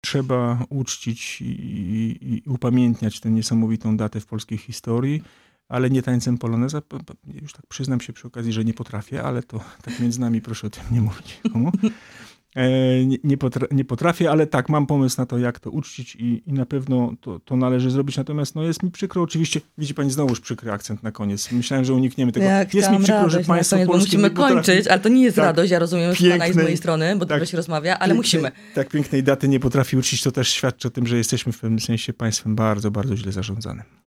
Trzeba uczcić i upamiętniać tę niesamowitą datę w polskiej historii, ale nie tańcem poloneza. Już tak przyznam się przy okazji, że nie potrafię, ale to tak między nami proszę o tym nie mówić nikomu. Nie potrafię, ale tak, mam pomysł na to, jak to uczcić i na pewno to należy zrobić. Natomiast jest mi przykro, oczywiście, widzi pani znowuż przykry akcent na koniec. Myślałem, że unikniemy tego. Jest mi przykro, że państwo polskie musimy kończyć, ale to nie jest radość, ja rozumiem już pana i z mojej strony, bo dobrze się rozmawia, ale musimy. Tak pięknej daty nie potrafi uczcić, to też świadczy o tym, że jesteśmy w pewnym sensie państwem bardzo, bardzo źle zarządzanym.